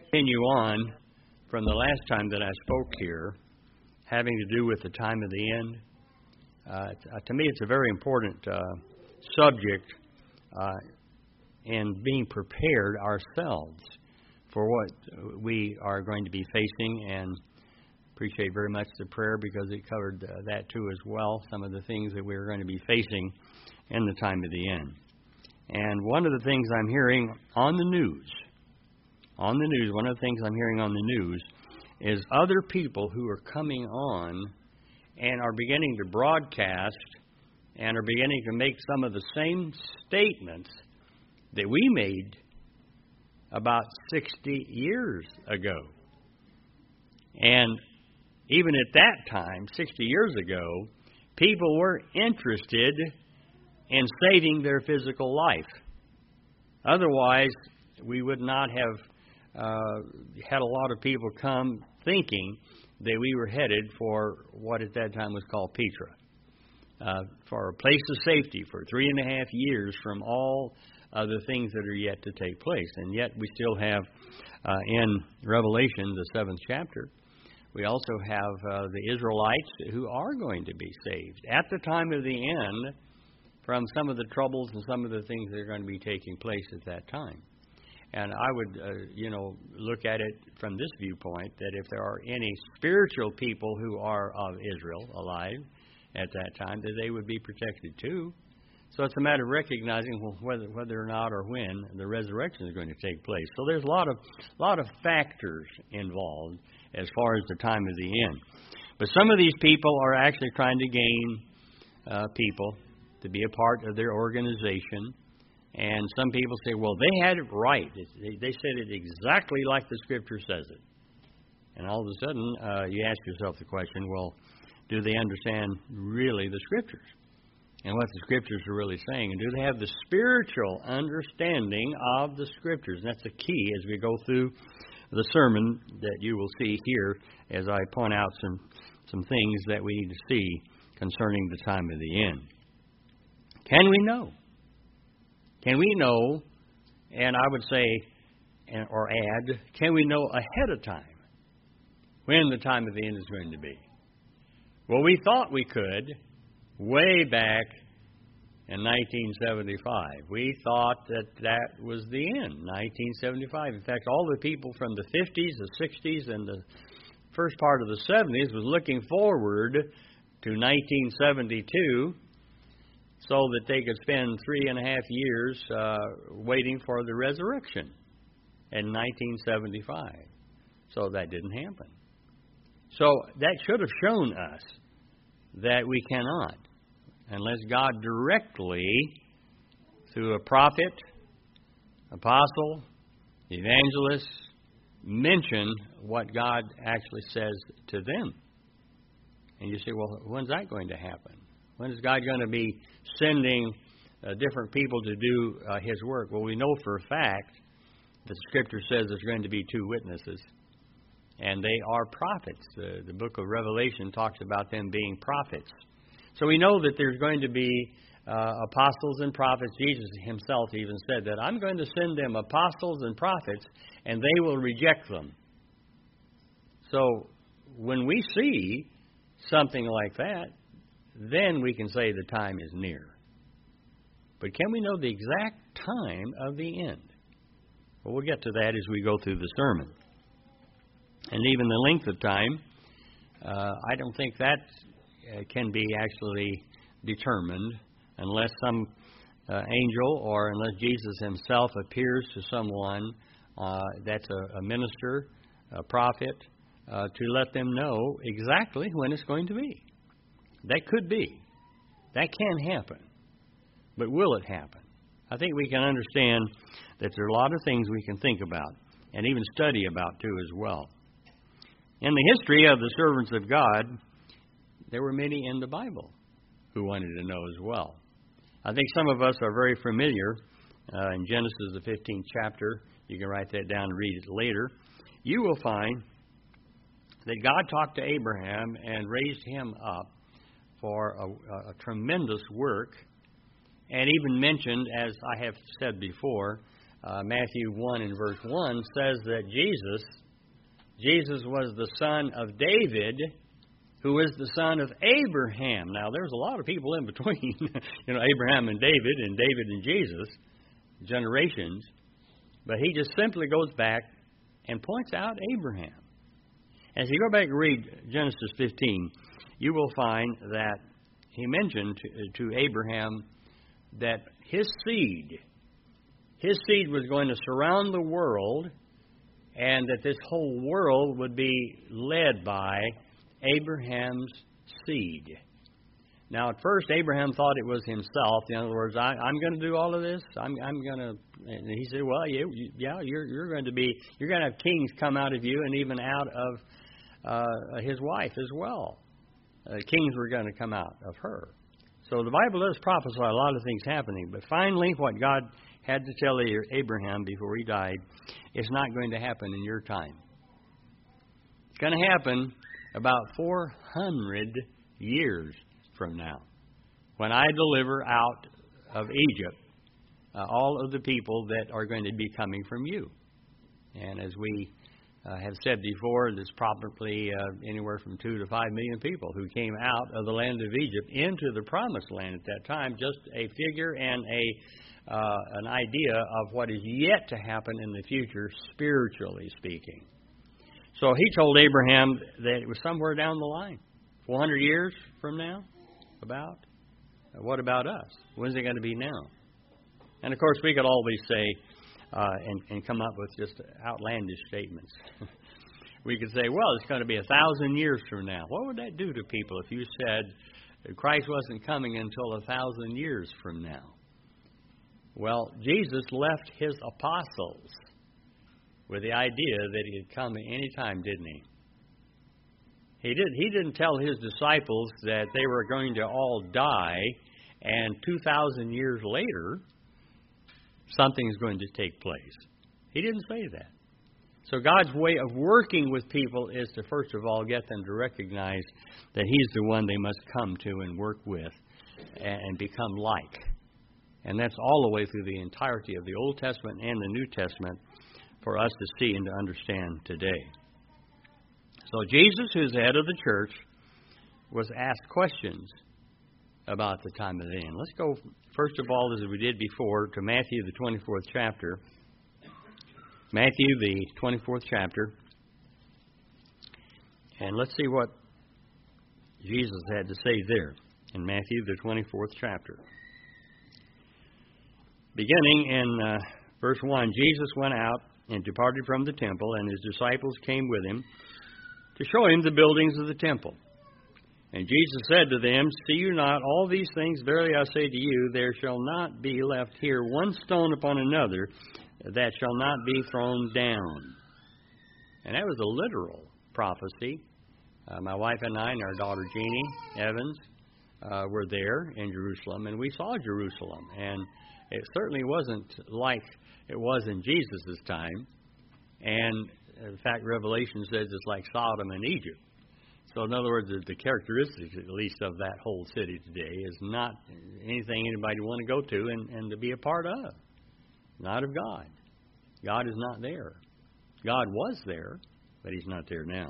Continue on from the last time that I spoke here, having to do with the time of the end. To me, it's a very important subject in being prepared ourselves for what we are going to be facing, and appreciate very much the prayer because it covered that too as well, some of the things that we're going to be facing in the time of the end. And one of the things I'm hearing on the news, one of the things I'm hearing on the news is other people who are coming on and are beginning to broadcast and are beginning to make some of the same statements that we made about 60 years ago. And even at that time, 60 years ago, people were interested in saving their physical life. Otherwise, we would not have had a lot of people come thinking that we were headed for what at that time was called Petra, for a place of safety for 3.5 years from all the things that are yet to take place. And yet we still have in Revelation, the 7th chapter, we also have the Israelites who are going to be saved at the time of the end from some of the troubles and some of the things that are going to be taking place at that time. And I would, look at it from this viewpoint, that if there are any spiritual people who are of Israel alive at that time, that they would be protected too. So it's a matter of recognizing whether or not or when the resurrection is going to take place. So there's a lot of factors involved as far as the time of the end. But some of these people are actually trying to gain people to be a part of their organization. And some people say, well, they had it right. They said it exactly like the Scripture says it. And all of a sudden, you ask yourself the question, well, do they understand really the Scriptures and what the Scriptures are really saying? And do they have the spiritual understanding of the Scriptures? And that's the key as we go through the sermon that you will see here as I point out some things that we need to see concerning the time of the end. Can we know? Can we know, and I would say, or add, can we know ahead of time when the time of the end is going to be? Well, we thought we could way back in 1975. We thought that was the end, 1975. In fact, all the people from the 50s, the 60s, and the first part of the 70s was looking forward to 1972 so that they could spend 3.5 years waiting for the resurrection in 1975. So that didn't happen. So that should have shown us that we cannot, unless God directly, through a prophet, apostle, evangelist, mention what God actually says to them. And you say, well, when's that going to happen? When is God going to be sending different people to do His work? Well, we know for a fact that the Scripture says there's going to be 2 witnesses, and they are prophets. The book of Revelation talks about them being prophets. So we know that there's going to be apostles and prophets. Jesus Himself even said that I'm going to send them apostles and prophets, and they will reject them. So when we see something like that, then we can say the time is near. But can we know the exact time of the end? Well, we'll get to that as we go through the sermon. And even the length of time, I don't think that can be actually determined unless some angel or unless Jesus Himself appears to someone that's a minister, a prophet, to let them know exactly when it's going to be. That could be. That can happen. But will it happen? I think we can understand that there are a lot of things we can think about and even study about too as well. In the history of the servants of God, there were many in the Bible who wanted to know as well. I think some of us are very familiar in Genesis, the 15th chapter. You can write that down and read it later. You will find that God talked to Abraham and raised him up for a tremendous work, and even mentioned, as I have said before, Matthew 1 and verse 1 says that Jesus was the son of David, who is the son of Abraham. Now, there's a lot of people in between, Abraham and David and Jesus, generations. But he just simply goes back and points out Abraham. As you go back and read Genesis 15, you will find that he mentioned to Abraham that his seed was going to surround the world, and that this whole world would be led by Abraham's seed. Now, at first, Abraham thought it was himself. In other words, I'm going to do all of this. I'm going to. And he said, "Well, you're going to have kings come out of you, and even out of his wife as well. Kings were going to come out of her." So the Bible does prophesy a lot of things happening. But finally, what God had to tell Abraham before he died is not going to happen in your time. It's going to happen about 400 years from now, when I deliver out of Egypt all of the people that are going to be coming from you. And as we have said before, there's probably anywhere from 2 to 5 million people who came out of the land of Egypt into the promised land at that time. Just a figure and an idea of what is yet to happen in the future, spiritually speaking. So he told Abraham that it was somewhere down the line, 400 years from now, about. What about us? When's it going to be now? And of course, we could always say and come up with just outlandish statements. We could say, well, it's going to be 1,000 years from now. What would that do to people if you said Christ wasn't coming until 1,000 years from now? Well, Jesus left his apostles with the idea that he'd come at any time, didn't he? He didn't tell his disciples that they were going to all die, and 2,000 years later, something's going to take place. He didn't say that. So God's way of working with people is to, first of all, get them to recognize that he's the one they must come to and work with and become like. And that's all the way through the entirety of the Old Testament and the New Testament for us to see and to understand today. So Jesus, who's the head of the church, was asked questions about the time of the end. Let's go, first of all, as we did before, to Matthew, the 24th chapter. Matthew, the 24th chapter. And let's see what Jesus had to say there in Matthew, the 24th chapter. Beginning in verse 1, Jesus went out and departed from the temple, and his disciples came with him to show him the buildings of the temple. And Jesus said to them, "See you not all these things? Verily I say to you, there shall not be left here one stone upon another that shall not be thrown down." And that was a literal prophecy. My wife and I and our daughter Jeannie Evans were there in Jerusalem, and we saw Jerusalem. And it certainly wasn't like it was in Jesus' time. And in fact, Revelation says it's like Sodom and Egypt. So in other words, the characteristics, at least, of that whole city today is not anything anybody would want to go to and to be a part of. Not of God. God is not there. God was there, but he's not there now.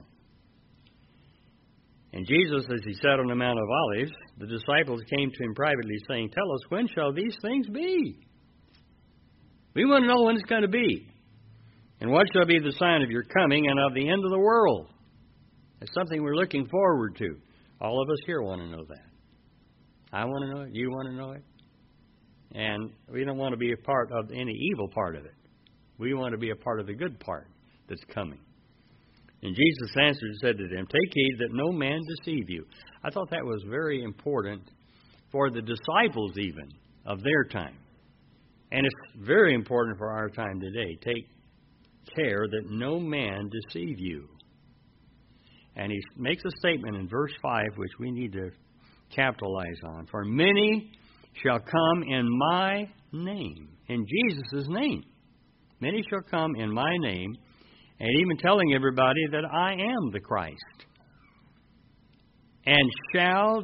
And Jesus, as he sat on the Mount of Olives, the disciples came to him privately, saying, "Tell us, when shall these things be? We want to know when it's going to be. And what shall be the sign of your coming and of the end of the world?" It's something we're looking forward to. All of us here want to know that. I want to know it. You want to know it. And we don't want to be a part of any evil part of it. We want to be a part of the good part that's coming. And Jesus answered and said to them, "Take heed that no man deceive you." I thought that was very important for the disciples even of their time. And it's very important for our time today. Take care that no man deceive you. And he makes a statement in verse 5, which we need to capitalize on. "For many shall come in my name," in Jesus' name. "Many shall come in my name," and even telling everybody that I am the Christ, "and shall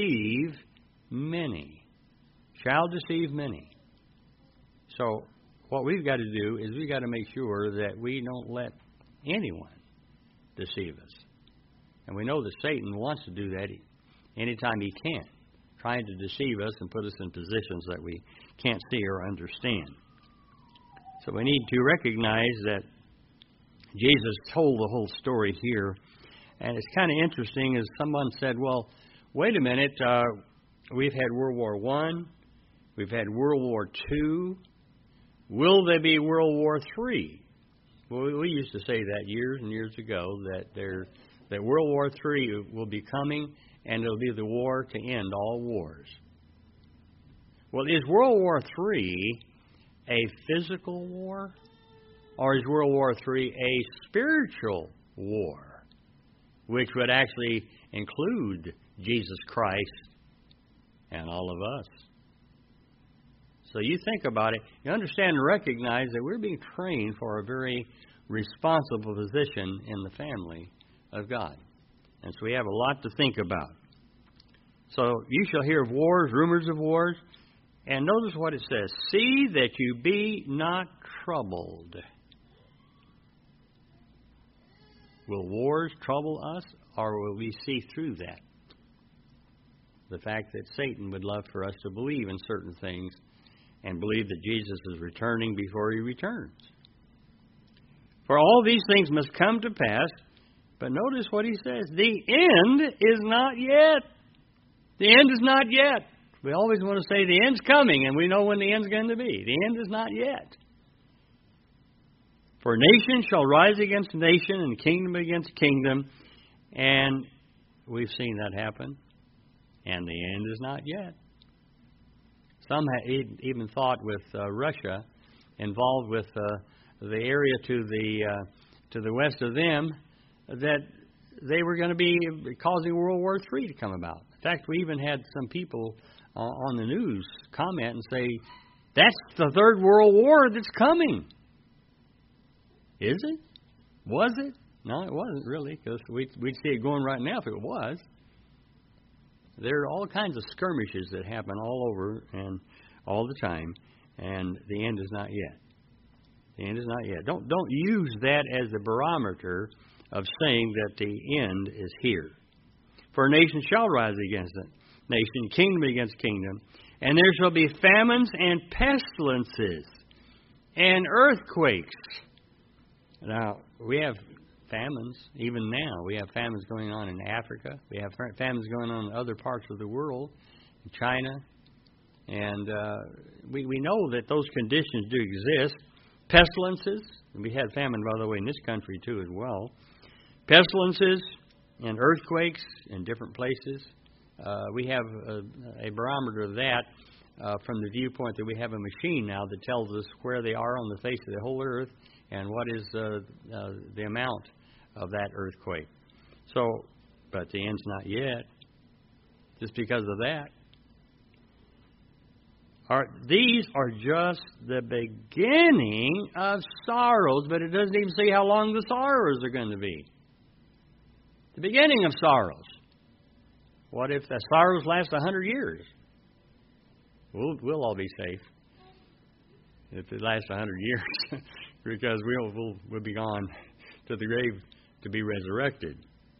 deceive many." Shall deceive many. So, what we've got to do is we've got to make sure that we don't let anyone deceive us. And we know that Satan wants to do that anytime he can, trying to deceive us and put us in positions that we can't see or understand. So we need to recognize that Jesus told the whole story here. And it's kind of interesting, as someone said, well, wait a minute, we've had World War I, we've had World War II, will there be World War III? Well, we used to say that years and years ago, that World War III will be coming, and it'll be the war to end all wars. Well, is World War III a physical war, or is World War III a spiritual war, which would actually include Jesus Christ and all of us? So you think about it, you understand and recognize that we're being trained for a very responsible position in the family of God. And so we have a lot to think about. So you shall hear of wars, rumors of wars, and notice what it says. See that you be not troubled. Will wars trouble us, or will we see through that? The fact that Satan would love for us to believe in certain things and believe that Jesus is returning before he returns. For all these things must come to pass, but notice what he says. The end is not yet. The end is not yet. We always want to say the end's coming, and we know when the end's going to be. The end is not yet. For nation shall rise against nation, and kingdom against kingdom, and we've seen that happen, and the end is not yet. Some even thought with Russia involved with the area to the west of them that they were going to be causing World War III to come about. In fact, we even had some people on the news comment and say, that's the third World War that's coming. Is it? Was it? No, it wasn't really, because we'd see it going right now if it was. There are all kinds of skirmishes that happen all over and all the time, and the end is not yet. The end is not yet. Don't use that as the barometer of saying that the end is here. For a nation shall rise against a nation, kingdom against kingdom, and there shall be famines and pestilences and earthquakes. Now, we have famines, even now. We have famines going on in Africa. We have famines going on in other parts of the world, in China. And we know that those conditions do exist. Pestilences, and we had famine, by the way, in this country too as well. Pestilences and earthquakes in different places. We have a barometer of that from the viewpoint that we have a machine now that tells us where they are on the face of the whole earth and what is the amount of that earthquake. So, but the end's not yet. Just because of that. These are just the beginning of sorrows, but it doesn't even say how long the sorrows are going to be. The beginning of sorrows. What if the sorrows last 100 years? We'll all be safe if it lasts 100 years, because we'll be gone to the grave to be resurrected.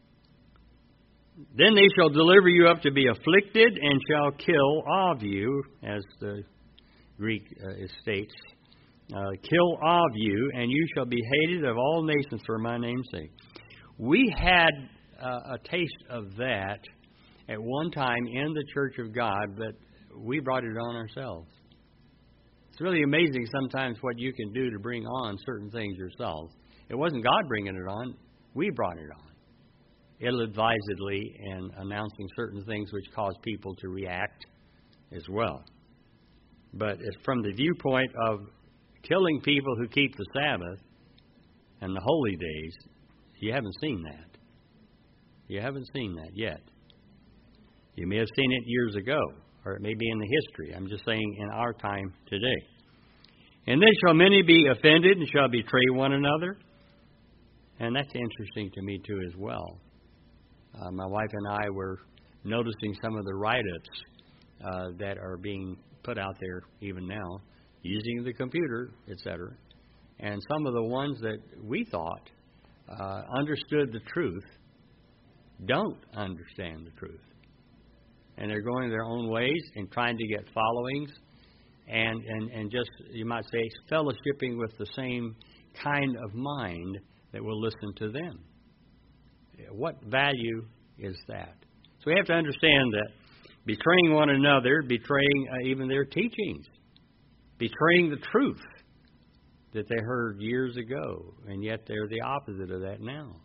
Then they shall deliver you up to be afflicted, and shall kill of you, as the Greek states, kill of you, and you shall be hated of all nations for my name's sake. We had a taste of that at one time in the Church of God, but we brought it on ourselves. It's really amazing sometimes what you can do to bring on certain things yourself. It wasn't God bringing it on. We brought it on. Ill-advisedly and announcing certain things which cause people to react as well. But from the viewpoint of killing people who keep the Sabbath and the holy days, you haven't seen that. You haven't seen that yet. You may have seen it years ago, or it may be in the history. I'm just saying in our time today. And then shall many be offended and shall betray one another. And that's interesting to me too as well. My wife and I were noticing some of the write-ups that are being put out there even now. using the computer, etc. And some of the ones that we thought understood the truth don't understand the truth. And they're going their own ways and trying to get followings and just, you might say, fellowshipping with the same kind of mind that will listen to them. What value is that? So we have to understand that betraying one another, betraying even their teachings, betraying the truth that they heard years ago, and yet they're the opposite of that now.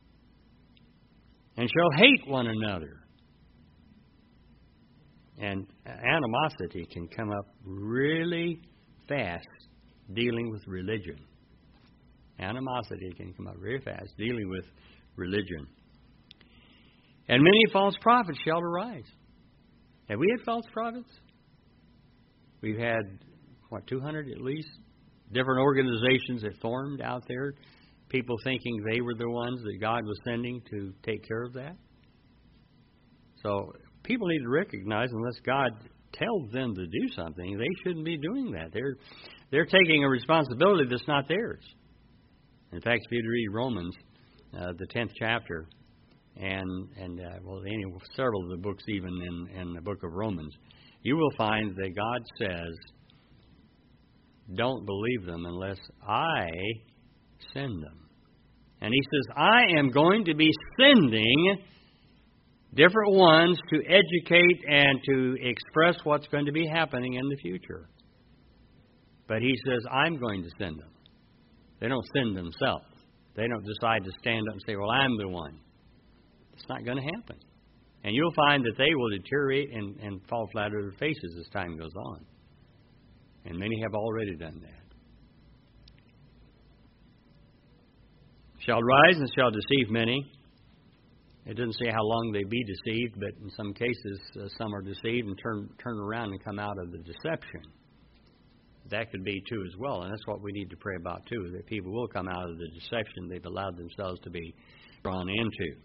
And shall hate one another. And animosity can come up really fast dealing with religion. Animosity can come up very fast dealing with religion. And many false prophets shall arise. Have we had false prophets? We've had, 200 at least? Different organizations that formed out there. People thinking they were the ones that God was sending to take care of that. So people need to recognize, unless God tells them to do something, they shouldn't be doing that. They're taking a responsibility that's not theirs. In fact, if you read Romans, the 10th chapter, and several of the books even in the book of Romans, you will find that God says, don't believe them unless I send them. And He says, I am going to be sending different ones to educate and to express what's going to be happening in the future. But He says, I'm going to send them. They don't send themselves. They don't decide to stand up and say, well, I'm the one. It's not going to happen. And you'll find that they will deteriorate and fall flat on their faces as time goes on. And many have already done that. Shall rise and shall deceive many. It doesn't say how long they be deceived, but in some cases, some are deceived and turn around and come out of the deception. That could be too as well, and that's what we need to pray about too, that people will come out of the deception they've allowed themselves to be drawn into.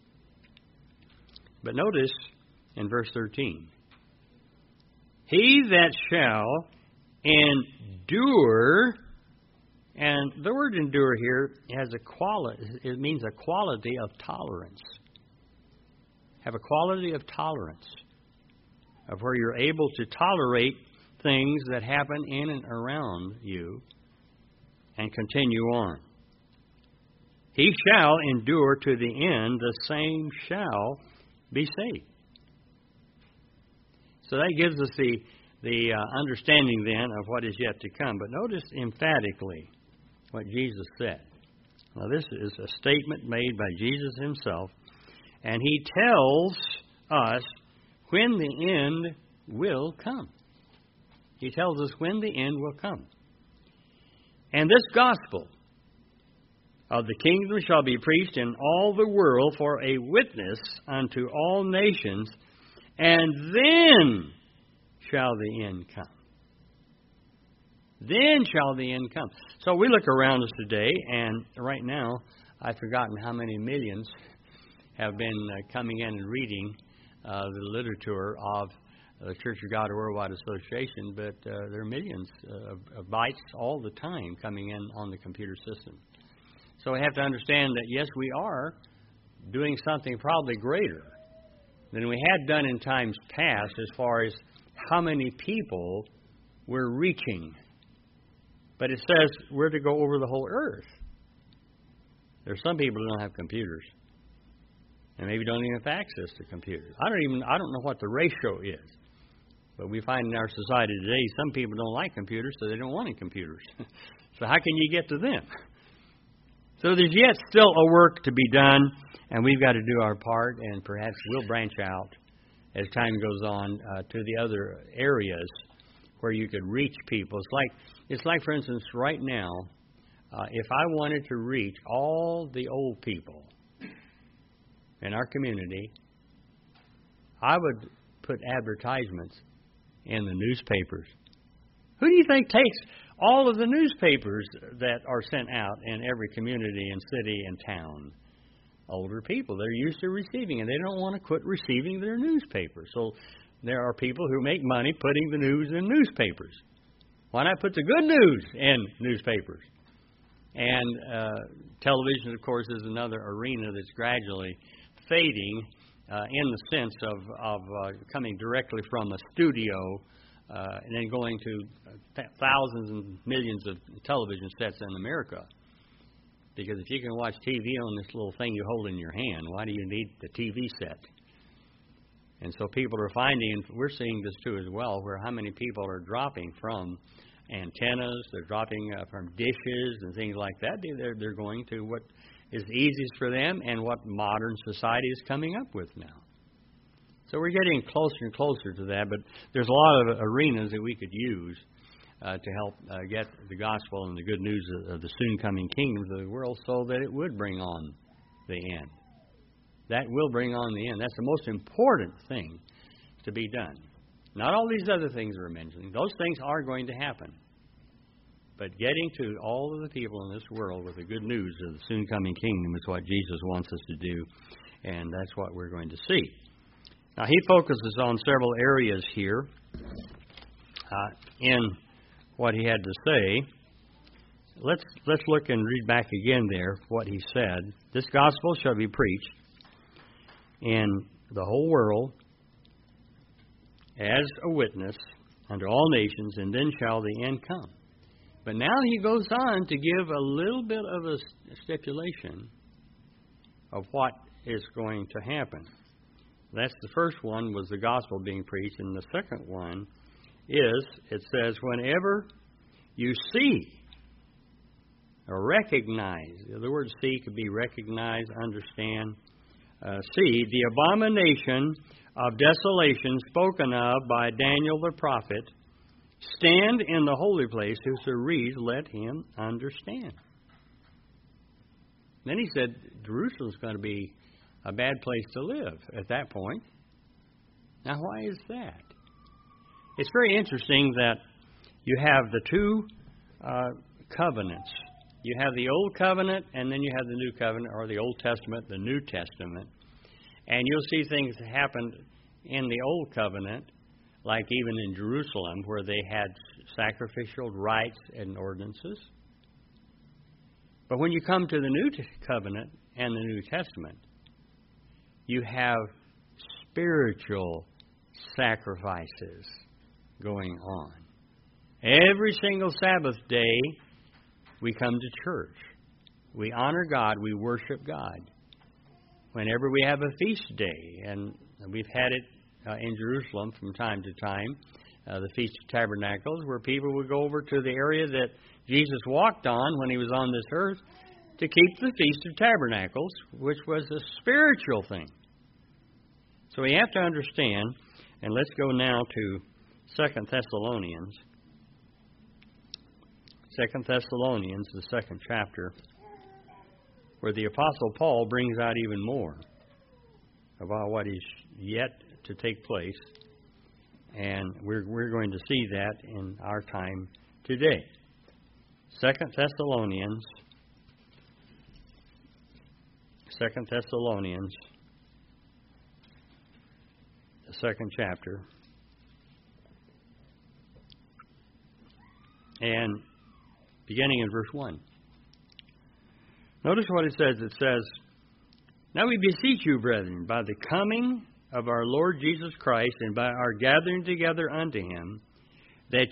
But notice in verse 13, he that shall endure, and the word endure here has a quality, it means a quality of tolerance. Have a quality of tolerance, of where you're able to tolerate things that happen in and around you and continue on. He shall endure to the end, the same shall be saved. So that gives us the understanding then of what is yet to come. But notice emphatically what Jesus said. Now this is a statement made by Jesus Himself, and He tells us when the end will come. He tells us when the end will come. And this gospel of the kingdom shall be preached in all the world for a witness unto all nations, and then shall the end come. Then shall the end come. So we look around us today, and right now, I've forgotten how many millions have been coming in and reading the literature of the Church of God Worldwide Association, but there are millions of bytes all the time coming in on the computer system. So we have to understand that, yes, we are doing something probably greater than we had done in times past as far as how many people we're reaching. But it says we're to go over the whole earth. There's some people who don't have computers, and maybe don't even have access to computers. I don't know what the ratio is. But we find in our society today, some people don't like computers, so they don't want any computers. So how can you get to them? So there's yet still a work to be done, and we've got to do our part, and perhaps we'll branch out as time goes on to the other areas where you could reach people. It's like, for instance, right now, if I wanted to reach all the old people in our community, I would put advertisements in the newspapers. Who do you think takes all of the newspapers that are sent out in every community and city and town? Older people. They're used to receiving, and they don't want to quit receiving their newspapers. So there are people who make money putting the news in newspapers. Why not put the good news in newspapers? And television, of course, is another arena that's gradually fading in the sense of coming directly from a studio and then going to thousands and millions of television sets in America. Because if you can watch TV on this little thing you hold in your hand, why do you need the TV set? And so people are finding, we're seeing this too as well, where how many people are dropping from antennas, they're dropping from dishes and things like that. They're going to what is easiest for them and what modern society is coming up with now. So we're getting closer and closer to that, but there's a lot of arenas that we could use to help get the gospel and the good news of the soon coming kingdom of the world so that it would bring on the end. That will bring on the end. That's the most important thing to be done. Not all these other things we're mentioning. Those things are going to happen. But getting to all of the people in this world with the good news of the soon coming kingdom is what Jesus wants us to do, and that's what we're going to see. Now, he focuses on several areas here in what he had to say. Let's look and read back again there what he said. This gospel shall be preached in the whole world as a witness unto all nations, and then shall the end come. But now he goes on to give a little bit of a stipulation of what is going to happen. That's the first one, was the gospel being preached, and the second one is, it says, whenever you see or recognize, the word see could be recognize, understand, see the abomination of desolation spoken of by Daniel the prophet, stand in the holy place, whoso reads, let him understand. Then he said, Jerusalem's going to be a bad place to live at that point. Now, why is that? It's very interesting that you have the two covenants. You have the Old Covenant, and then you have the New Covenant, or the Old Testament, the New Testament. And you'll see things that happened in the Old Covenant, like even in Jerusalem, where they had sacrificial rites and ordinances. But when you come to the New Covenant and the New Testament, you have spiritual sacrifices going on. Every single Sabbath day, we come to church. We honor God. We worship God. Whenever we have a feast day, and we've had it in Jerusalem from time to time, the Feast of Tabernacles, where people would go over to the area that Jesus walked on when he was on this earth to keep the Feast of Tabernacles, which was a spiritual thing. So we have to understand, and let's go now to 2 Thessalonians. 2 Thessalonians, the 2nd chapter, where the Apostle Paul brings out even more about what is yet to take place. And we're going to see that in our time today. 2 Thessalonians, the 2nd chapter. And beginning in verse 1. Notice what it says. It says, now we beseech you, brethren, by the coming of our Lord Jesus Christ and by our gathering together unto him, that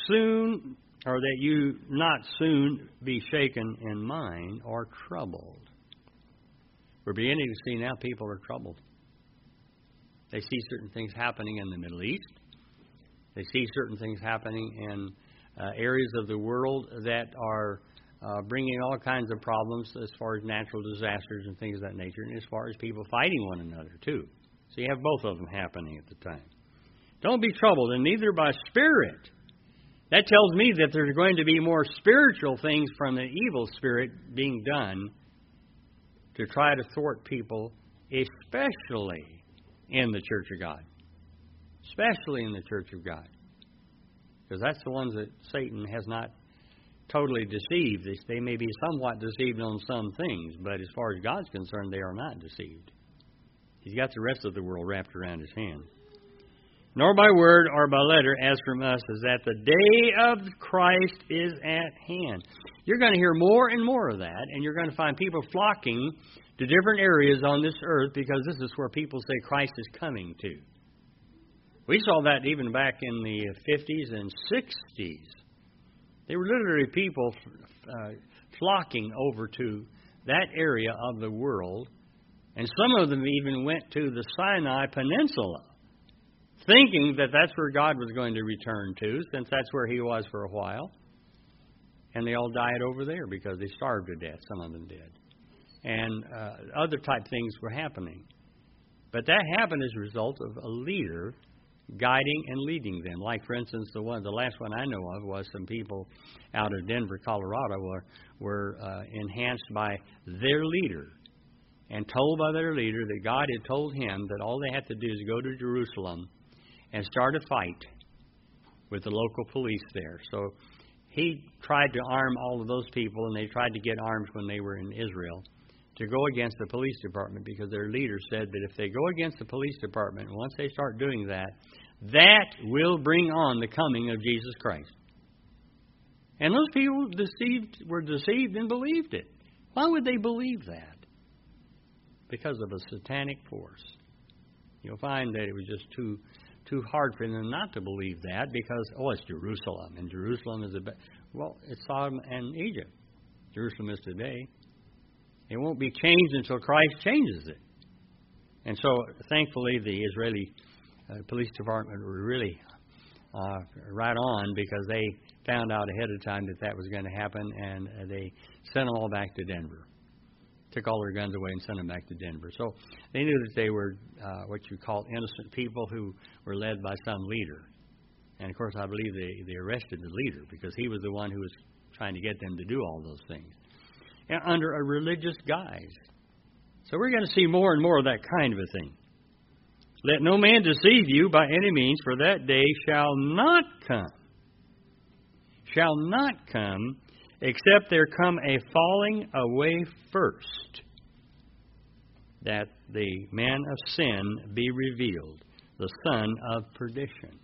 you not soon be shaken in mind or troubled. We're beginning to see now people are troubled. They see certain things happening in the Middle East. They see certain things happening in areas of the world that are bringing all kinds of problems as far as natural disasters and things of that nature, and as far as people fighting one another, too. So you have both of them happening at the time. Don't be troubled, and neither by spirit. That tells me that there's going to be more spiritual things from the evil spirit being done to try to thwart people, especially in the Church of God. Especially in the Church of God. Because that's the ones that Satan has not totally deceived. They may be somewhat deceived on some things, but as far as God's concerned, they are not deceived. He's got the rest of the world wrapped around his hand. nor by word or by letter, as from us, is that the day of Christ is at hand. You're going to hear more and more of that, and you're going to find people flocking to different areas on this earth because this is where people say Christ is coming to. We saw that even back in the 50s and 60s. There were literally people flocking over to that area of the world, and some of them even went to the Sinai Peninsula, thinking that that's where God was going to return to, since that's where He was for a while. And they all died over there because they starved to death. Some of them did. And other type things were happening. But that happened as a result of a leader guiding and leading them. Like, for instance, the last one I know of was some people out of Denver, Colorado, were enhanced by their leader and told by their leader that God had told him that all they had to do is go to Jerusalem and start a fight with the local police there. So he tried to arm all of those people, and they tried to get armed when they were in Israel to go against the police department, because their leader said that if they go against the police department, once they start doing that, that will bring on the coming of Jesus Christ. And those people were deceived and believed it. Why would they believe that? Because of a satanic force. You'll find that it was just too hard for them not to believe that, because, it's Jerusalem, and Jerusalem is it's Sodom and Egypt. Jerusalem is today. It won't be changed until Christ changes it. And so, thankfully, the Israeli police department were really right on, because they found out ahead of time that was going to happen, and they sent them all back to Denver. Took all their guns away and sent them back to Denver. So they knew that they were what you call innocent people who were led by some leader. And, of course, I believe they arrested the leader, because he was the one who was trying to get them to do all those things, and under a religious guise. So we're going to see more and more of that kind of a thing. Let no man deceive you by any means, for that day shall not come. Shall not come, except there come a falling away first, that the man of sin be revealed, the son of perdition.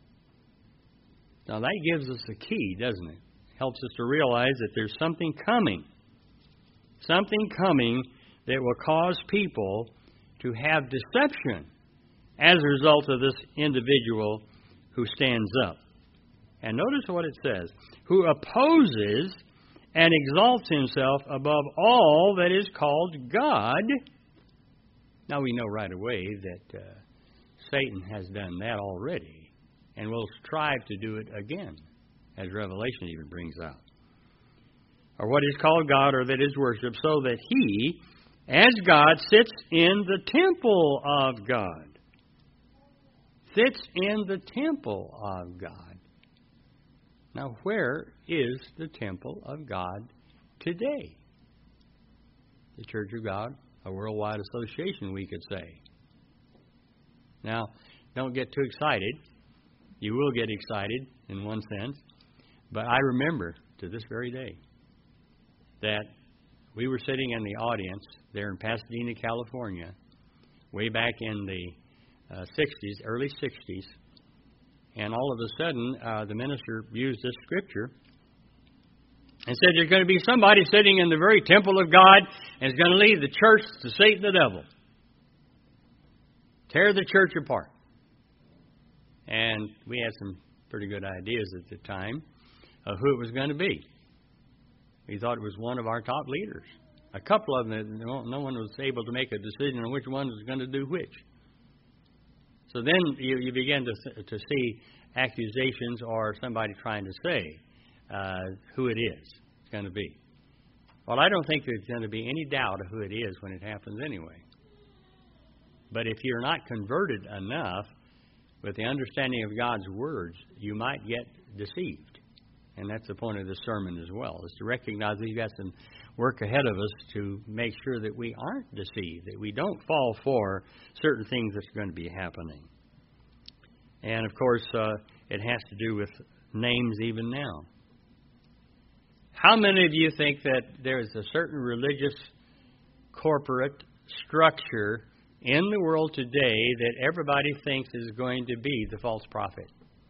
Now that gives us a key, doesn't it? Helps us to realize that there's something coming. Something coming that will cause people to have deception as a result of this individual who stands up. And notice what it says. Who opposes and exalts himself above all that is called God. Now we know right away that Satan has done that already, and will strive to do it again, as Revelation even brings out. Or what is called God, or that is worshipped, so that he, as God, sits in the temple of God. Sits in the temple of God. Now, where is the temple of God today? The Church of God, a worldwide association, we could say. Now, don't get too excited. You will get excited in one sense. But I remember to this very day that we were sitting in the audience there in Pasadena, California, way back in the 60s, early 60s. And all of a sudden, the minister used this scripture and said there's going to be somebody sitting in the very temple of God and is going to lead the church to Satan the devil. Tear the church apart. And we had some pretty good ideas at the time of who it was going to be. We thought it was one of our top leaders. A couple of them, no one was able to make a decision on which one was going to do which. So then you begin to see accusations or somebody trying to say who it is it's going to be. Well, I don't think there's going to be any doubt of who it is when it happens anyway. But if you're not converted enough with the understanding of God's words, you might get deceived. And that's the point of this sermon as well, is to recognize we've got some work ahead of us to make sure that we aren't deceived, that we don't fall for certain things that's going to be happening. And, of course, it has to do with names even now. How many of you think that there's a certain religious corporate structure in the world today that everybody thinks is going to be the false prophet?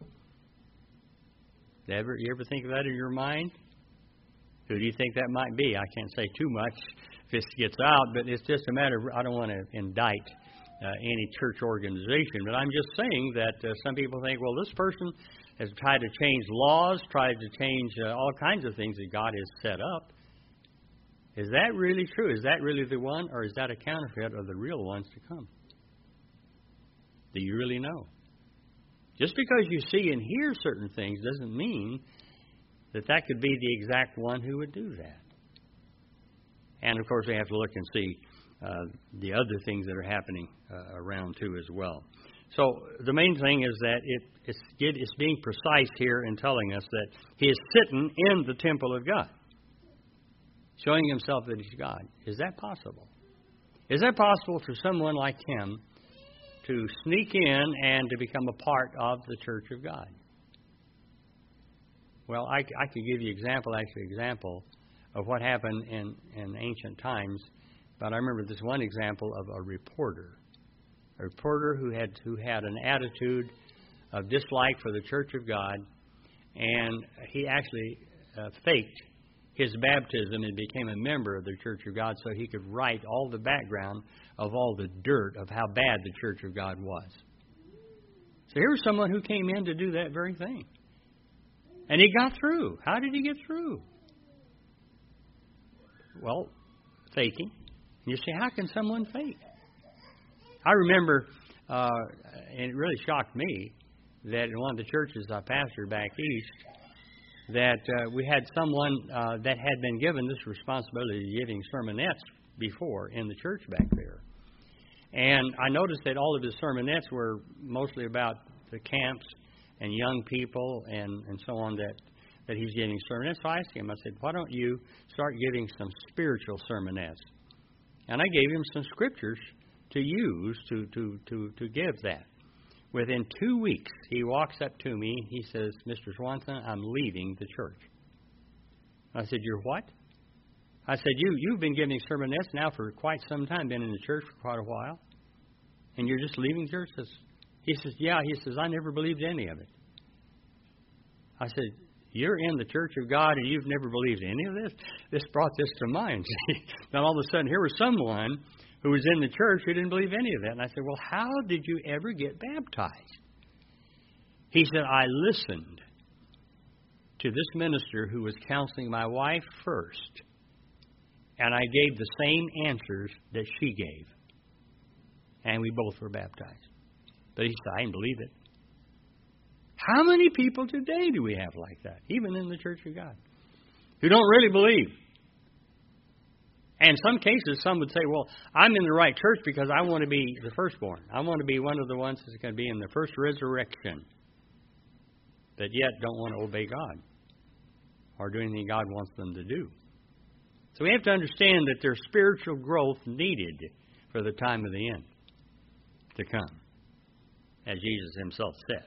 You ever think of that in your mind? Who do you think that might be? I can't say too much if this gets out, but it's just a matter of, I don't want to indict any church organization, but I'm just saying that some people think, well, this person has tried to change laws, tried to change all kinds of things that God has set up. Is that really true? Is that really the one, or is that a counterfeit of the real ones to come? Do you really know? Just because you see and hear certain things doesn't mean that that could be the exact one who would do that. And, of course, we have to look and see the other things that are happening around, too, as well. So the main thing is that it's being precise here in telling us that he is sitting in the temple of God, showing himself that he's God. Is that possible? Is that possible for someone like him to sneak in and to become a part of the church of God? Well, I could give you example of what happened in ancient times, but I remember this one example of a reporter who had an attitude of dislike for the church of God, and he actually faked his baptism and became a member of the church of God so he could write all the background of all the dirt of how bad the church of God was. So here was someone who came in to do that very thing. And he got through. How did he get through? Well, faking. You say, how can someone fake? I remember, and it really shocked me, that in one of the churches I pastored back east, that we had someone that had been given this responsibility of giving sermonettes before in the church back there. And I noticed that all of his sermonettes were mostly about the camps and young people and so on that he's giving sermonettes. So I asked him, I said, why don't you start giving some spiritual sermonettes? And I gave him some scriptures to use to give that. Within 2 weeks, he walks up to me. He says, Mr. Swanson, I'm leaving the church. I said, you're what? I said, you've been giving sermonettes now for quite some time, been in the church for quite a while, and you're just leaving church? He says, yeah. He says, I never believed any of it. I said, you're in the church of God and you've never believed any of this? This brought this to mind. Now all of a sudden, here was someone who was in the church who didn't believe any of that. And I said, well, how did you ever get baptized? He said, I listened to this minister who was counseling my wife first, and I gave the same answers that she gave. And we both were baptized. But he said, I didn't believe it. How many people today do we have like that, even in the church of God, who don't really believe? And in some cases, some would say, well, I'm in the right church because I want to be the firstborn. I want to be one of the ones that's going to be in the first resurrection, but yet don't want to obey God or do anything God wants them to do. So we have to understand that there's spiritual growth needed for the time of the end to come, as Jesus himself said.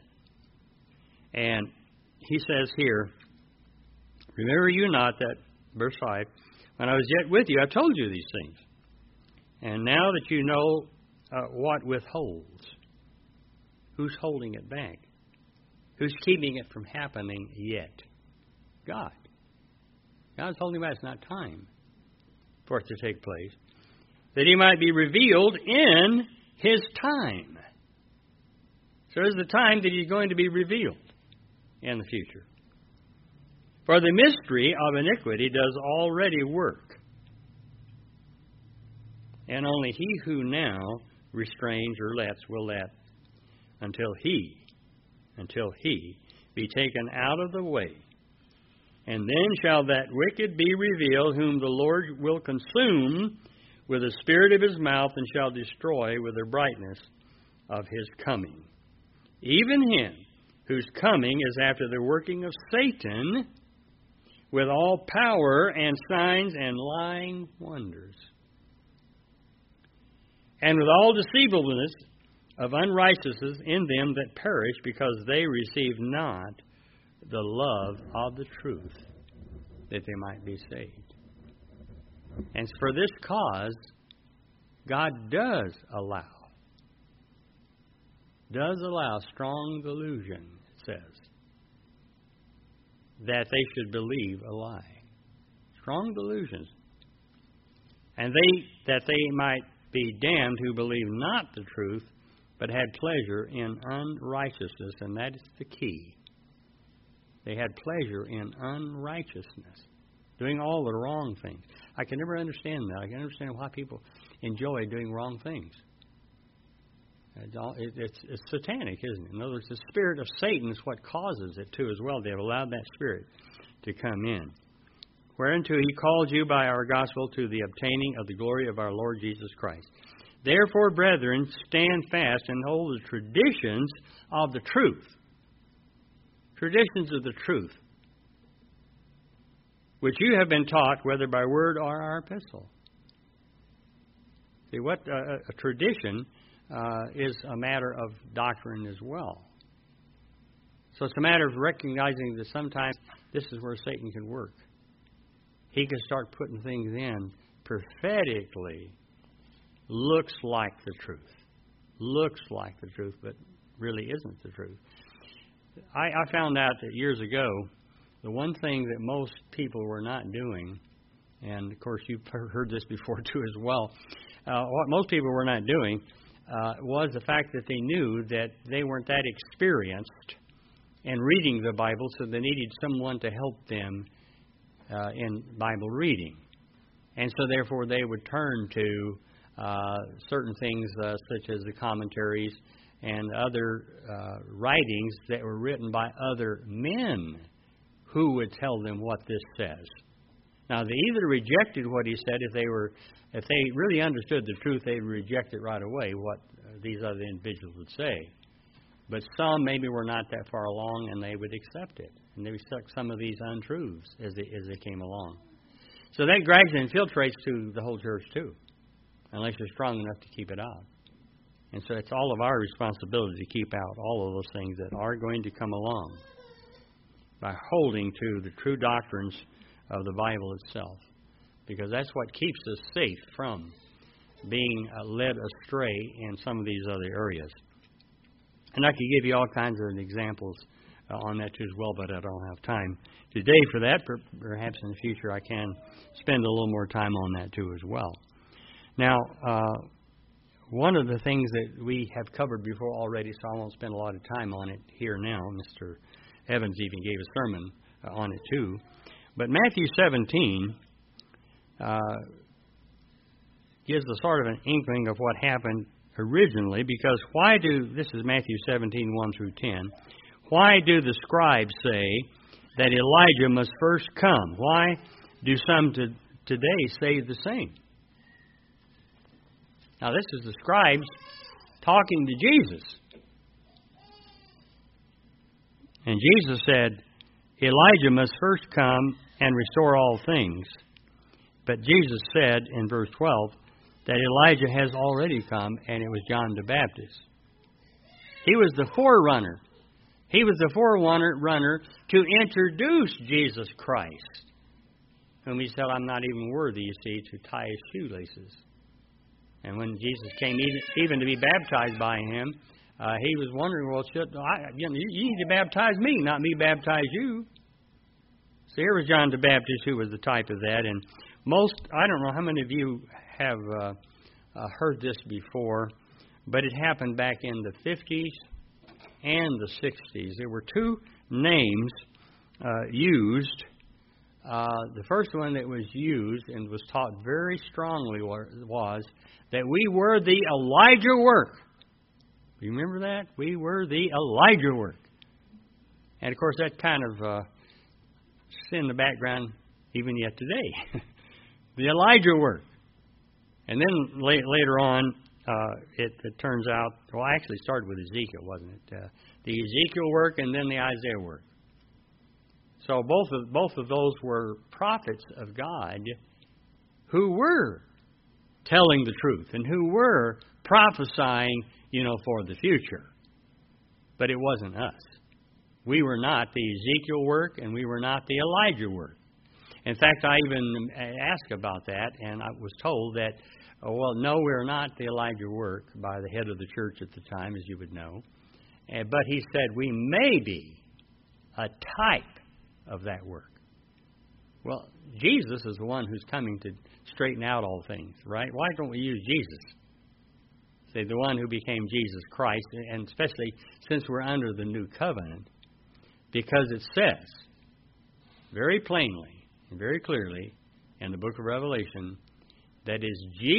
And he says here, remember you not that, verse 5, when I was yet with you, I told you these things. And now that you know what withholds, who's holding it back? Who's keeping it from happening yet? God. God's holding back. It's not time for it to take place. That he might be revealed in his time. So there's the time that he's going to be revealed in the future. For the mystery of iniquity does already work. And only he who now restrains or lets will let until he be taken out of the way. And then shall that wicked be revealed, whom the Lord will consume with the spirit of his mouth, and shall destroy with the brightness of his coming. Even him whose coming is after the working of Satan, with all power and signs and lying wonders, and with all deceivableness of unrighteousness in them that perish, because they receive not the love of the truth, that they might be saved. And for this cause God does allow strong delusion, it says, that they should believe a lie. Strong delusions. And that they might be damned who believe not the truth, but had pleasure in unrighteousness. And that is the key. They had pleasure in unrighteousness, doing all the wrong things. I can never understand that. I can understand why people enjoy doing wrong things. It's satanic, isn't it? In other words, the spirit of Satan is what causes it too as well. They have allowed that spirit to come in. Whereunto he called you by our gospel to the obtaining of the glory of our Lord Jesus Christ. Therefore, brethren, stand fast and hold the traditions of the truth. Traditions of the truth, which you have been taught, whether by word or our epistle. See, what a tradition is a matter of doctrine as well. So it's a matter of recognizing that sometimes this is where Satan can work. He can start putting things in prophetically. Looks like the truth. Looks like the truth, but really isn't the truth. I found out that years ago, the one thing that most people were not doing, and of course you've heard this before too as well, what most people were not doing was the fact that they knew that they weren't that experienced in reading the Bible, so they needed someone to help them in Bible reading. And so therefore they would turn to certain things such as the commentaries and other writings that were written by other men who would tell them what this says. Now, they either rejected what he said if they really understood the truth, they would reject it right away, what these other individuals would say. But some maybe were not that far along, and they would accept it. And they would accept some of these untruths as they came along. So that gradually infiltrates to the whole church, too, unless you're strong enough to keep it out. And so it's all of our responsibility to keep out all of those things that are going to come along by holding to the true doctrines of the Bible itself. Because that's what keeps us safe from being led astray in some of these other areas. And I could give you all kinds of examples on that too as well, but I don't have time today for that. Perhaps in the future I can spend a little more time on that too as well. Now, one of the things that we have covered before already, so I won't spend a lot of time on it here now. Mr. Evans even gave a sermon on it too. But Matthew 17 gives a sort of an inkling of what happened originally, because this is Matthew 17, 1 through 10. Why do the scribes say that Elijah must first come? Why do some today say the same? Now, this is the scribes talking to Jesus. And Jesus said, Elijah must first come and restore all things. But Jesus said in verse 12 that Elijah has already come, and it was John the Baptist. He was the forerunner. He was the forerunner to introduce Jesus Christ, whom he said, I'm not even worthy, you see, to tie his shoelaces. And when Jesus came even to be baptized by him, he was wondering, well, you need to baptize me, not me baptize you. So here was John the Baptist, who was the type of that. And I don't know how many of you have heard this before, but it happened back in the 50s and the 60s. There were two names used. The first one that was used and was taught very strongly was that we were the Elijah work. You remember that? We were the Elijah work. And of course that kind of is in the background even yet today. The Elijah work. And then later on, it turns out, well, I actually started with Ezekiel, wasn't it? The Ezekiel work and then the Isaiah work. So both of those were prophets of God who were telling the truth and who were prophesying, for the future. But it wasn't us. We were not the Ezekiel work and we were not the Elijah work. In fact, I even asked about that, and I was told that, well, no, we're not the Elijah work by the head of the church at the time, as you would know. But he said we may be a type of that work. Well, Jesus is the one who's coming to straighten out all things, right? Why don't we use Jesus? Say the one who became Jesus Christ, and especially since we're under the new covenant, because it says very plainly and very clearly in the book of Revelation that it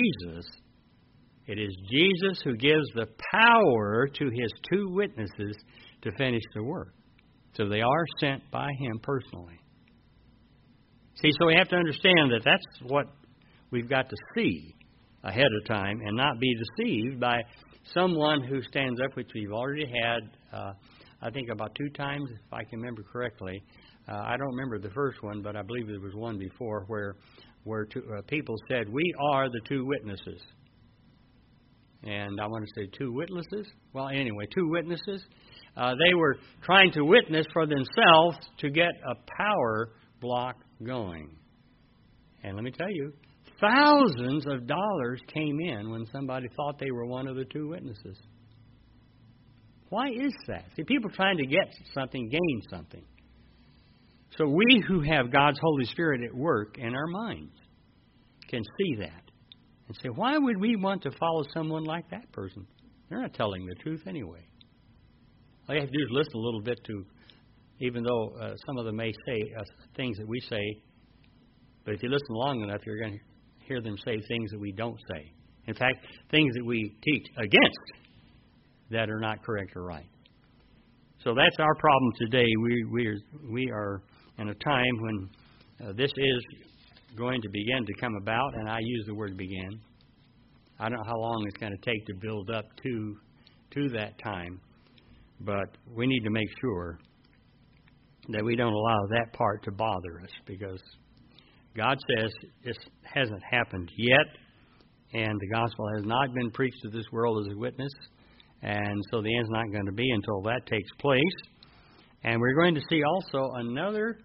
is Jesus who gives the power to his two witnesses to finish the work. So they are sent by him personally. See, so we have to understand that that's what we've got to see ahead of time and not be deceived by someone who stands up, which we've already had, I think about 2 times, if I can remember correctly. I don't remember the first one, but I believe there was one before where people said, we are the 2 witnesses. And I want to say 2 witnesses. Well, anyway, 2 witnesses. They were trying to witness for themselves to get a power block going. And let me tell you, thousands of dollars came in when somebody thought they were one of the 2 witnesses. Why is that? See, people trying to get something, gain something. So we who have God's Holy Spirit at work in our minds can see that and say, why would we want to follow someone like that person? They're not telling the truth anyway. All you have to do is listen a little bit to, even though some of them may say things that we say, but if you listen long enough, you're going to hear them say things that we don't say. In fact, things that we teach against that are not correct or right. So that's our problem today. We are in a time when this is going to begin to come about, and I use the word begin. I don't know how long it's going to take to build up to that time, but we need to make sure that we don't allow that part to bother us, because God says this hasn't happened yet, and the gospel has not been preached to this world as a witness, and so the end's not going to be until that takes place. And we're going to see also another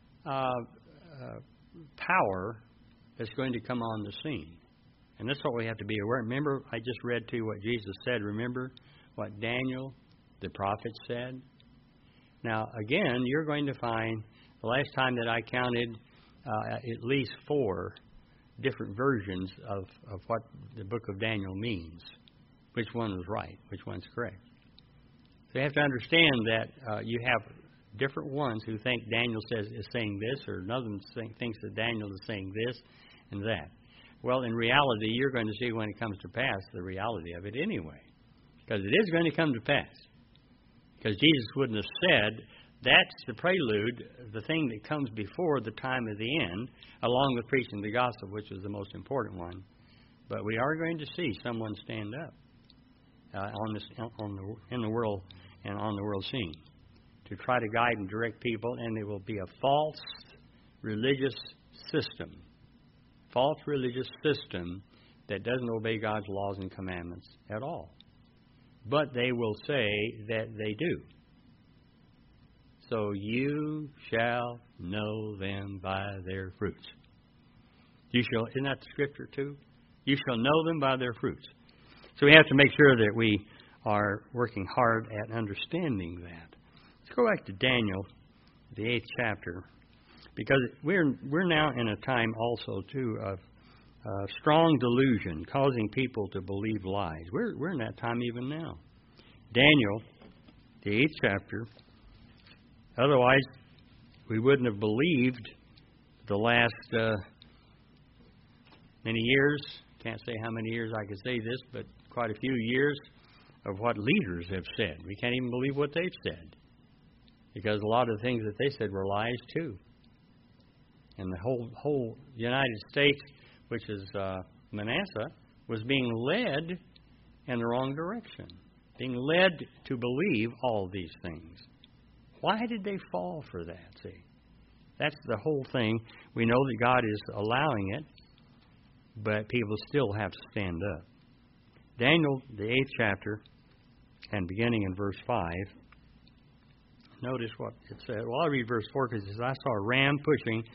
power that's going to come on the scene. And that's what we have to be aware. Remember, I just read to you what Jesus said. Remember what Daniel, the prophet, said? Now, again, you're going to find, the last time that I counted, at least 4 different versions of what the book of Daniel means. Which one was right, which one's correct. So you have to understand that you have different ones who think Daniel is saying this, or another one thinks that Daniel is saying this and that. Well, in reality, you're going to see when it comes to pass the reality of it anyway. Because it is going to come to pass. Because Jesus wouldn't have said, that's the prelude, the thing that comes before the time of the end, along with preaching the gospel, which is the most important one. But we are going to see someone stand up in the world and on the world scene to try to guide and direct people, and it will be a false religious system. False religious system that doesn't obey God's laws and commandments at all. But they will say that they do. So you shall know them by their fruits. Isn't that the scripture too? You shall know them by their fruits. So we have to make sure that we are working hard at understanding that. Let's go back to Daniel, the 8th chapter, because we're now in a time also too of strong delusion, causing people to believe lies. We're in that time even now. Daniel, the 8th chapter. Otherwise, we wouldn't have believed the last many years. Can't say how many years I could say this, but quite a few years of what leaders have said. We can't even believe what they've said, because a lot of the things that they said were lies too. And the whole United States, which is Manasseh, was being led in the wrong direction, being led to believe all these things. Why did they fall for that? See, that's the whole thing. We know that God is allowing it, but people still have to stand up. Daniel, the 8th chapter, and beginning in verse 5, notice what it said. Well, I'll read verse 4 because it says, I saw a ram pushing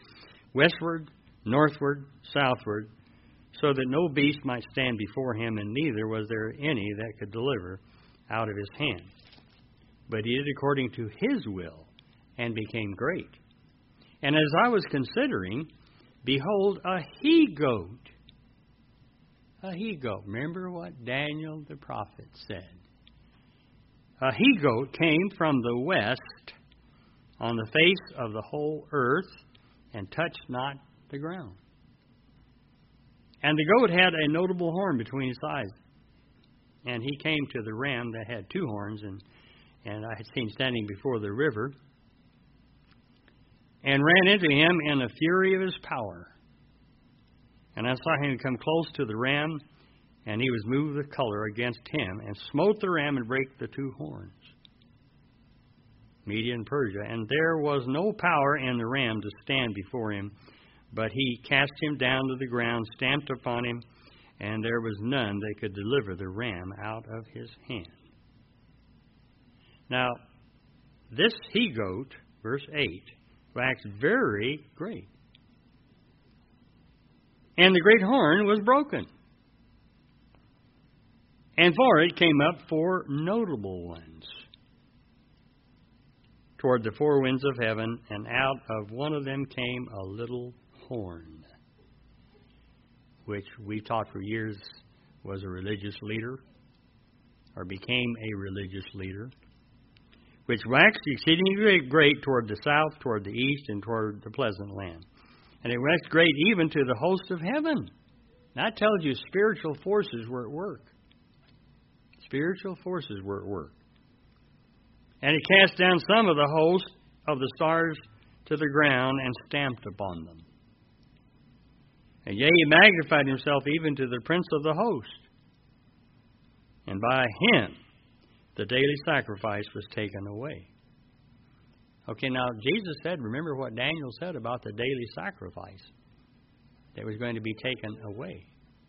westward, northward, southward, so that no beast might stand before him, and neither was there any that could deliver out of his hand. But he did according to his will, and became great. And as I was considering, behold, a he-goat. A he-goat. Remember what Daniel the prophet said. A he-goat came from the west on the face of the whole earth, and touched not the ground. And the goat had a notable horn between his eyes. And he came to the ram that had two horns, and I had seen standing before the river, and ran into him in the fury of his power. And I saw him come close to the ram, and he was moved with color against him, and smote the ram and brake the two horns. Media and Persia. And there was no power in the ram to stand before him, but he cast him down to the ground, stamped upon him, and there was none that could deliver the ram out of his hand. Now, this he-goat, verse 8, waxed very great. And the great horn was broken. And for it came up four notable ones toward the four winds of heaven, and out of one of them came a little horn, which we taught for years was a religious leader, or became a religious leader, which waxed exceedingly great toward the south, toward the east, and toward the pleasant land. And it waxed great even to the host of heaven. That tells you spiritual forces were at work. Spiritual forces were at work. And he cast down some of the host of the stars to the ground, and stamped upon them. And yea, he magnified himself even to the prince of the host. And by him the daily sacrifice was taken away. Okay, now Jesus said, remember what Daniel said about the daily sacrifice that was going to be taken away.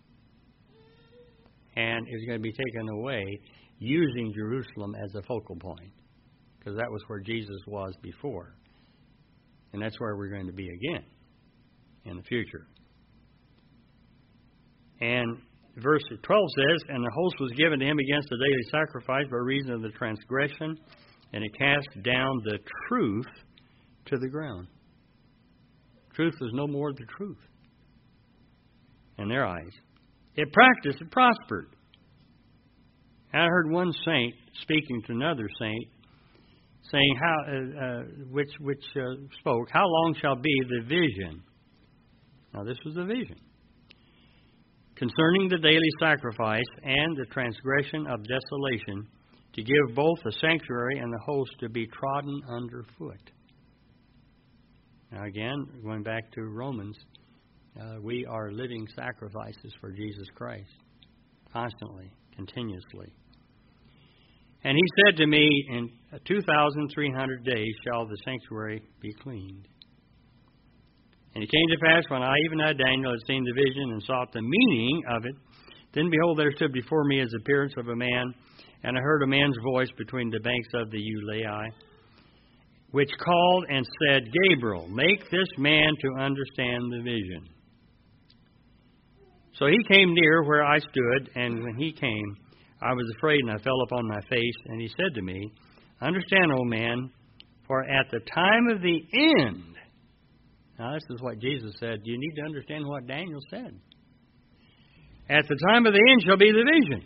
And it was going to be taken away using Jerusalem as a focal point, because that was where Jesus was before. And that's where we're going to be again in the future. And verse 12 says, and the host was given to him against the daily sacrifice by reason of the transgression, and it cast down the truth to the ground. Truth was no more the truth in their eyes. It practiced, it prospered. And I heard one saint speaking to another saint, saying, which spoke, how long shall be the vision? Now this was a vision concerning the daily sacrifice and the transgression of desolation, to give both the sanctuary and the host to be trodden underfoot. Now again, going back to Romans, we are living sacrifices for Jesus Christ, constantly, continuously. And he said to me, in 2,300 days shall the sanctuary be cleaned. And it came to pass, when even I, Daniel, had seen the vision and sought the meaning of it, then behold, there stood before me as the appearance of a man, and I heard a man's voice between the banks of the Ulai, which called and said, Gabriel, make this man to understand the vision. So he came near where I stood, and when he came, I was afraid, and I fell upon my face. And he said to me, understand, O man, for at the time of the end, now this is what Jesus said, you need to understand what Daniel said. At the time of the end shall be the vision.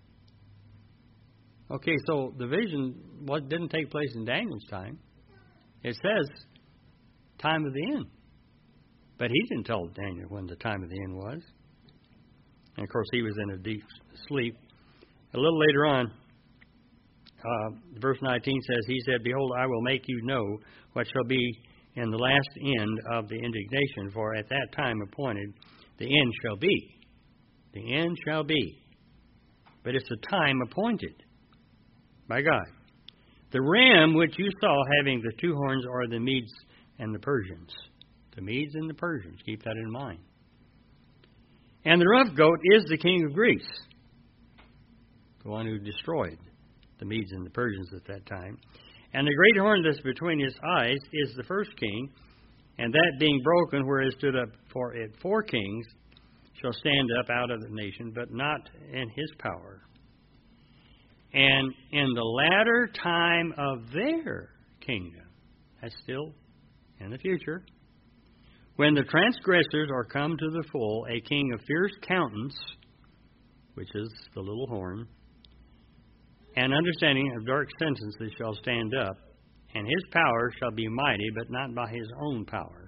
Okay, so the vision didn't take place in Daniel's time. It says time of the end. But he didn't tell Daniel when the time of the end was. And of course he was in a deep sleep. A little later on, verse 19 says, he said, behold, I will make you know what shall be in the last end of the indignation, for at that time appointed the end shall be. The end shall be. But it's a time appointed by God. The ram which you saw having the two horns are the Medes and the Persians. The Medes and the Persians. Keep that in mind. And the rough goat is the king of Greece, the one who destroyed the Medes and the Persians at that time. And the great horn that's between his eyes is the first king, And that being broken, where it stood up for it 4 kings, shall stand up out of the nation, but not in his power. And in the latter time of their kingdom, that's still in the future, when the transgressors are come to the full, a king of fierce countenance, which is the little horn, and understanding of dark sentences shall stand up, and his power shall be mighty, but not by his own power.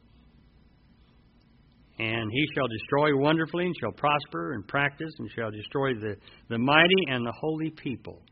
And he shall destroy wonderfully, and shall prosper and practice, and shall destroy the mighty and the holy people.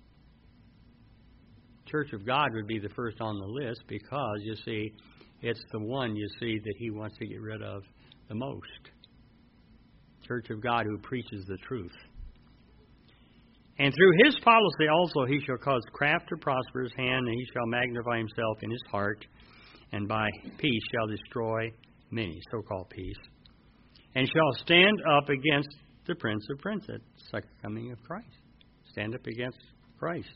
Church of God would be the first on the list because, you see, it's the one, you see, that he wants to get rid of the most. Church of God who preaches the truth. And through his policy also he shall cause craft to prosper his hand, and he shall magnify himself in his heart, and by peace shall destroy many, so-called peace, and shall stand up against the Prince of Princes, the second coming of Christ. Stand up against Christ.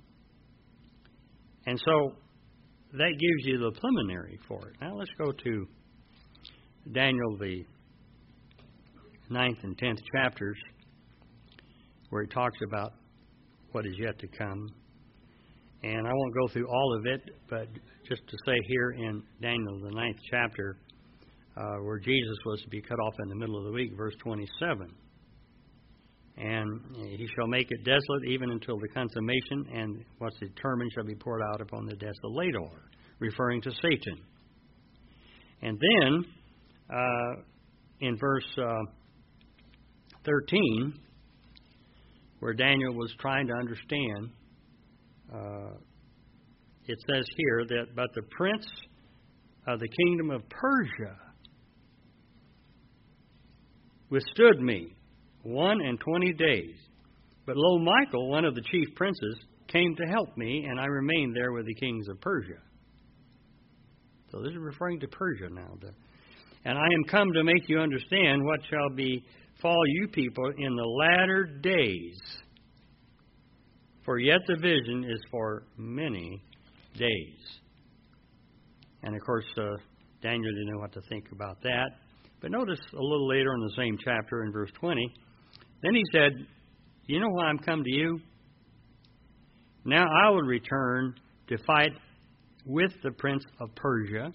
And so that gives you the preliminary for it. Now let's go to Daniel, the 9th and 10th chapters, where he talks about what is yet to come. And I won't go through all of it, but just to say here in Daniel, the 9th chapter, where Jesus was to be cut off in the middle of the week, verse 27. And he shall make it desolate even until the consummation, and what's determined shall be poured out upon the desolator, referring to Satan. And then, in verse 13, where Daniel was trying to understand, it says here that, but the prince of the kingdom of Persia withstood me 21 days. But lo, Michael, one of the chief princes, came to help me, and I remained there with the kings of Persia. So this is referring to Persia now. And I am come to make you understand what shall befall you people in the latter days. For yet the vision is for many days. And of course, Daniel didn't know what to think about that. But notice a little later in the same chapter, in verse 20, then he said, you know why I'm come to you? Now I will return to fight with the prince of Persia.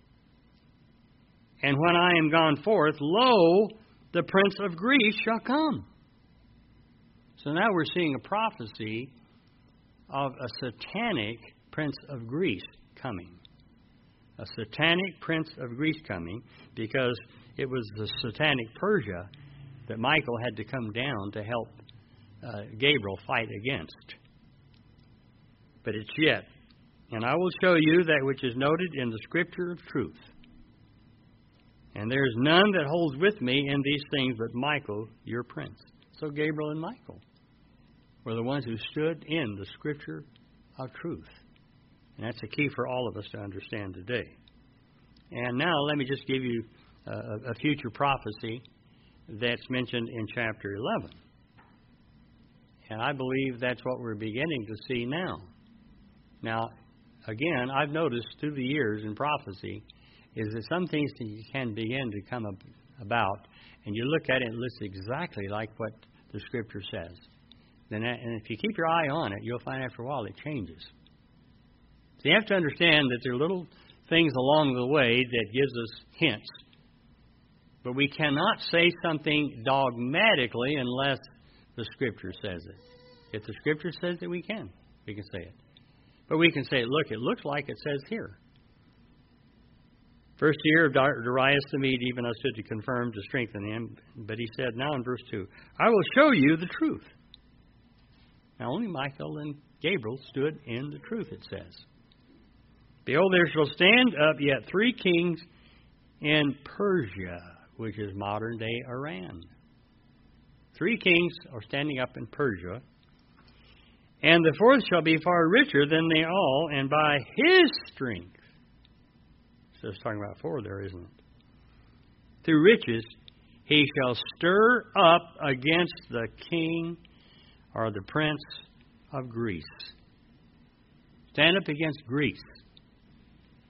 And when I am gone forth, lo, the prince of Greece shall come. So now we're seeing a prophecy of a satanic prince of Greece coming. A satanic prince of Greece coming, because it was the satanic Persia that Michael had to come down to help Gabriel fight against. But it's yet. And I will show you that which is noted in the Scripture of truth. And there is none that holds with me in these things but Michael, your prince. So Gabriel and Michael were the ones who stood in the Scripture of truth. And that's a key for all of us to understand today. And now let me just give you a future prophecy that's mentioned in chapter 11. And I believe that's what we're beginning to see now. Now, again, I've noticed through the years in prophecy is that some things can begin to come about, and you look at it and it looks exactly like what the Scripture says. And if you keep your eye on it, you'll find after a while it changes. So you have to understand that there are little things along the way that gives us hints. But we cannot say something dogmatically unless the Scripture says it. If the Scripture says it, we can say it. But we can say, look, it looks like it says here. First year of Darius the Mede, even I stood to confirm, to strengthen him. But he said, now in verse 2, I will show you the truth. Now only Michael and Gabriel stood in the truth, it says. Behold, there shall stand up yet 3 kings in Persia, which is modern-day Iran. 3 kings are standing up in Persia. And the 4th shall be far richer than they all, and by his strength. So it's talking about 4 there, isn't it? Through riches he shall stir up against the king or the prince of Greece. Stand up against Greece.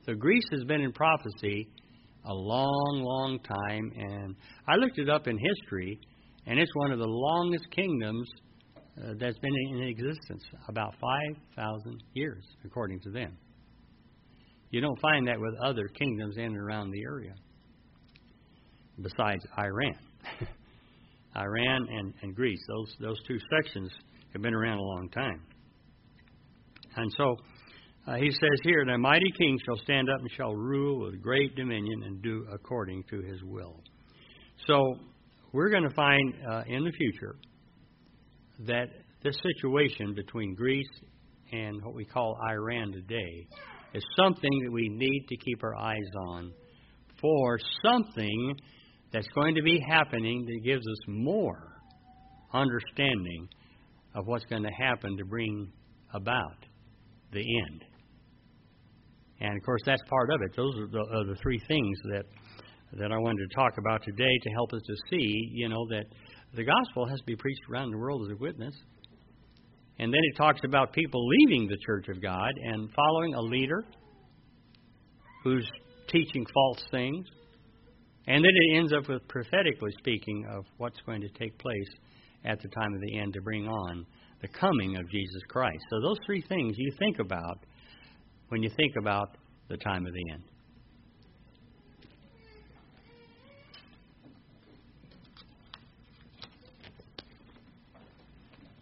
So Greece has been in prophecy a long, long time, and I looked it up in history, and it's one of the longest kingdoms that's been in existence, about 5,000 years, according to them. You don't find that with other kingdoms in and around the area, besides Iran. Iran and Greece, those two sections have been around a long time. And so he says here, "The mighty king shall stand up and shall rule with great dominion and do according to his will." So we're going to find in the future that this situation between Greece and what we call Iran today is something that we need to keep our eyes on for something that's going to be happening that gives us more understanding of what's going to happen to bring about the end. And, of course, that's part of it. Those are the three things that I wanted to talk about today to help us to see, that the gospel has to be preached around the world as a witness. And then it talks about people leaving the church of God and following a leader who's teaching false things. And then it ends up with prophetically speaking of what's going to take place at the time of the end to bring on the coming of Jesus Christ. So those three things you think about when you think about the time of the end.